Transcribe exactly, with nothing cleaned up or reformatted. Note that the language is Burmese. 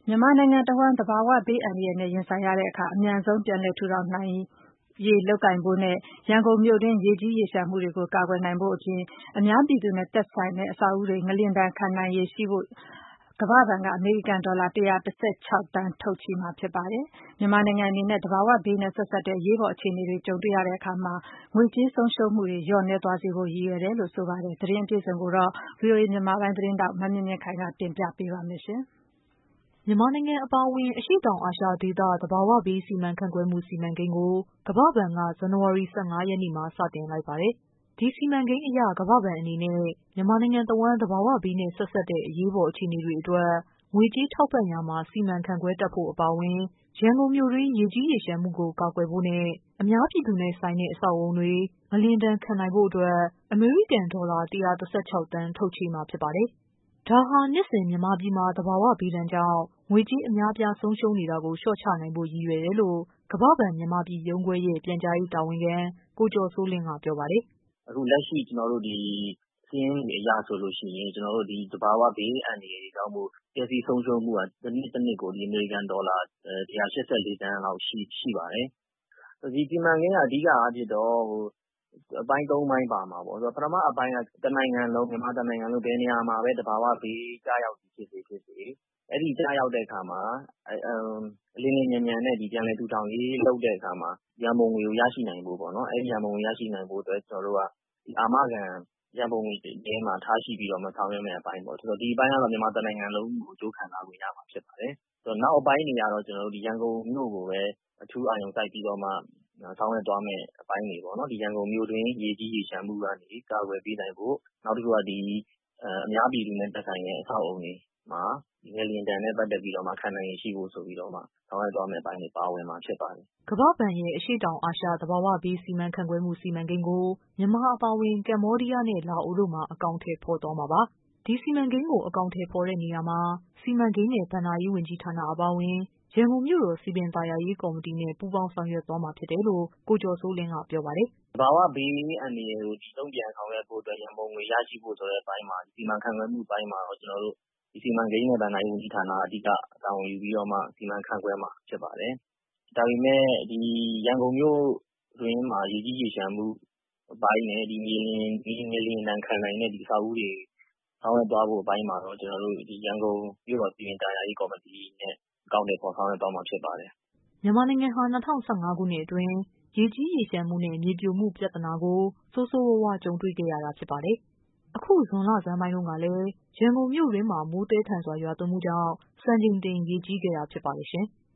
မြန်မာနိုင်ငံတဝန်းသဘာဝဘေးအန္တရာယ်နဲ့ရင်ဆိုင်ရတဲ့အခါအမြန်ဆုံးပြန်လည်ထူထောင်နိုင်ရေးလုပ်ကိုင်ဖို့နဲ့ရန်ကုန်မြို့တွင်းရေကြီးရေလျှံမှုတွေကိုကာကွယ်နိုင်ဖို့အပြင်အများပြည်သူနဲ့သက်ဆိုင်တဲ့အဆောက်အဦတွေငလျင်ဒဏ်ခံနိုင်ရည်ရှိဖို့ကမ္ဘာ့ဘဏ်ကအမေရိကန်ဒေါ်လာ၁၁၆သန်းထုတ်ချေးမှာဖြစ်ပါတယ်။မြန်မာနိုင်ငံအနေနဲ့သဘာဝဘေးနဲ့ဆက်စပ်တဲ့အရေးပေါ်အခြေအနေတွေကြုံတွေ့ရတဲ့အခါမှာငွေကြေးဆုံးရှုံးမှုတွေလျော့နည်းသွားစေဖို့ရည်ရွယ်တယ်လို့ဆိုပါတယ်။သတင်းအပြည့်အစုံကိုတော့ ဗွီအိုအေမြန်မာပိုင်းသတင်းထောက်မမြင့်မြင့်ခိုင်ကတင်ပြပေးပါမယ်ရှင်။မြန်မာနိုင်ငံအပါအဝင်အရှေ့တောင်အာရှဒေသသဘာဝဘေးစီမံခန့်ခွဲမှုစီမံကိန်းကိုကမ္ဘာ့ဘဏ်ကဇန်နဝါရီ၁၅ရက်နေ့မှာစတင်လိုက်ပါတယ်။ဒီစီမံကိန်းအရကမ္ဘာ့ဘဏ်အနေနဲ့မြန်မာနိုင်ငံတဝန်းသဘာဝဘေးနဲ့ဆက်စပ်တဲ့အရေးပေါ်အခြေအနေတွေအတွက်ငွေကြေးထောက်ပံ့ရာမှာစီမံခန့်ခွဲတတ်ဖို့အပါအဝင်ရန်ကုန်မြို့တွင်းရေကြီးရေလျှံမှုကိုကာကွယ်ဖို့နဲ့အများပြည်သူနဲ့ဆိုင်တဲ့အဆောက်အဦတွေငလျင်ဒဏ်ခံနိုင်ဖို့အတွက်အမေရိကန်ဒေါ်လာ၁၁၆သန်းထုတ်ချေးမှာဖြစ်ပါတယ်။ဒါဟာနှစ်စဉ်မြန်မာပြည်မှာသဘာဝဘေးဒဏ်ကြောင့်ငွေကြေးအများပြားဆုံးရှုံးနေတာကိုလျှော့ချနိုင်ဖို့ရည်ရွယ်တယ်လို့ကမ္ဘာ့ဘဏ်မြန်မာပြည်ရုံးခွဲရဲ့ပြန်ကြားရေးတာဝန်ခံကိုကျော်စိုးလင်းကပြောပါတယ်။အခုလက်ရှိကျွန်တော်တို့ဒီစာရင်းတွေအရဆိုလို့ရှိရင်ကျွန်တော်တို့ဒီသဘာဝဘေးအန္တရာယ်တွေကြောင့်မို့ပျက်စီးဆုံးရှုံးမှုကတစ်နှစ်တစ်နှစ်ကိုဒီအမေရိကန်ဒေါ်လာ၁၈၄သန်းလောက်ရှိရှိပါတယ်။ဒီစီမံကိန်းကအဓိကအားဖြင့်တော့ဟိုအပိုင်း၃ပိုင်းပါမှာပေါ့ဆိုတော့ပထမအပိုင်းကတနိုင်ငံလုံးမြန်မာတနိုင်ငံလုံးဘယ်နေရာမှာပဲသဘာဝဘေးကြားရောက်ဖြစ်စေဖြစ်စေအဲ့ဒီကြားရောက်တဲ့အခါမှာအလင်းလင်းမြန်မြန်နဲ့ဒီပြန်လည်ထူထောင်ရေးလုပ်တဲ့အခါမှာရန်ပုံငွေကိုရရှိနိုင်ဖို့ပေါ့နော်အဲ့ဒီရန်ပုံငွေရရှိနိုင်ဖို့အတွက်ကျွန်တော်တို့ကဒီအာမခံရန်ပုံငွေတဲမှာထားရှိပြီးတော့မှဆောင်ရွက်မယ့်အပိုင်းပေါ့ဆိုတော့ဒီအပိုင်းကတော့မြန်မာတနိုင်ငံလုံးကိုကြိုးခံစားလို့ရမှာဖြစ်ပါတယ်ဆိုတော့နောက်အပိုင်းတွေကတော့ကျွန်တော်တို့ဒီရန်ကုန်မြို့ကိုပဲအထူးအာရုံစိုက်ပြီးတော့မှဆောင်ရွက်သွားမယ့်အပိုင်းတွေပေါ့နော်ဒီရန်ကုန်မြို့တွင်းရေကြီးရေလျှံမှုကနေကာကွယ်ပေးနိုင်ဖို့နောက်တစ်ခုကဒီအများပြည်သူနဲ့သက်ဆိုင်တဲ့အဆောက်အုံတွေမှာငလျင်ဒဏ်နဲ့ပတ်သက်ပြီးတော့မှခံနိုင်ရရှိဖို့ဆိုပြီးတော့မှဆောင်ရွက်သွားမယ့်အပိုင်းတွေပါဝင်မှာဖြစ်ပါတယ်။ကမ္ဘာ့ဘဏ်ရဲ့အရှေ့တောင်အာရှသဘာဝဘေးစီမံခန့်ခွဲမှုစီမံကိန်းကိုမြန်မာအပါအဝင်ကမ္ဘောဒီးယားနဲ့လာအိုတို့မှာအကောင့်ထဲပေါ်သွားမှာပါ။ဒီစီမံကိန်းကိုအကောင့်ထဲပေါ်တဲ့နေရာမှာစီမံကိန်းနဲ့ဗဏ္ဍာရေးဝန်ကြီးဌာနအပါအဝင်ရန်ကုန်မြို့တော်စီပင်သာယာရေးကော်မတီနဲ့ပူးပေါင်းဆောင်ရွက်သွားမှာဖြစ်တယ်လို့ကိုကျော်စိုးလင်းကပြောပါတယ်။သဘာဝဘေးအန္တရာယ်ကိုတုံ့ပြန်ဆောင်ရွက်ဖို့အတွက်ရန်ပုံငွေရရှိဖို့ဆိုတဲ့အပိုင်းမှာစီမံခန့်ခွဲမှုအပိုင်းမှာတော့ကျွန်တော်တို့ဒီစီမံကိန်းနဲ့ဗဏ္ဍာရေးဝန်ကြီးဌာနအဓိကတာဝန်ယူပြီးတော့မှစီမံခန့်ခွဲမှာဖြစ်ပါတယ်။ဒါပေမဲ့ဒီရန်ကုန်မြို့တွင်းမှာရေကြီးရေလျှံမှုအပိုင်းနဲ့ဒီငလျင်ဒီငလျင်ဒဏ်ခံနိုင်တဲ့ဒီစာအုပ်တွေဆောင်ရွက်သွားဖို့အပိုင်းမှာတော့ကျွန်တော်တို့ဒီရန်ကုန်မြို့တော်စီမံသာယာရေးကော်မတီနဲ့အကောင့်တွေပေါ်ဆောင်ရွက်သွားမှာဖြစ်ပါတယ်။မြန်မာနိုင်ငံဟာ၂၀၁၅ခုနှစ်အတွင်းရေကြီးရေလျှံမှုနဲ့မြေပြိုမှုပြဿနာကိုဆိုးဆိုးဝါးဝါးကြုံတွေ့ခဲ့ရတာဖြစ်ပါတယ်။အခုဇွန်လဆန်းပိုင်းတုန်းကလည်းရန်ကုန်မြို့တွင်းမှာမိုးသည်းထန်စွာရွာသွန်းမှုကြောင့်စံချိန်တင်ရေကြီးခဲ့တာဖြစ်ပါတယ်ရှင်။